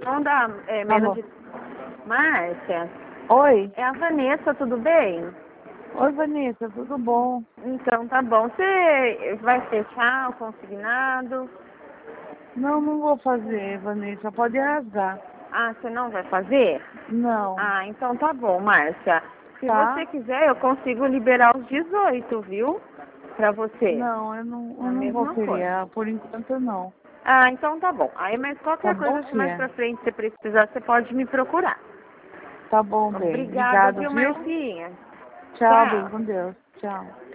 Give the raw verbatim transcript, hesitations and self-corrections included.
Não dá é, Tá menos bom. de... Márcia, Oi. é a Vanessa, tudo bem? Oi, Vanessa, tudo bom? Então tá bom. Você vai fechar o consignado? Não, não vou fazer, Vanessa. Pode rasgar. Ah, você não vai fazer? Não. Ah, então tá bom, Márcia. Se Tá? você quiser, eu consigo liberar os dezoito, viu? Pra você. Não, eu não, É eu a não vou mesma querer. coisa. Ah, por enquanto, não. Ah, então tá bom. Aí, mas Tá qualquer bom, coisa, se mais filha? pra frente você precisar, você pode me procurar. Tá bom, bem. Obrigada, Obrigada, viu, viu? Marcinha? Tchau, bem Tchau. com Deus. Tchau.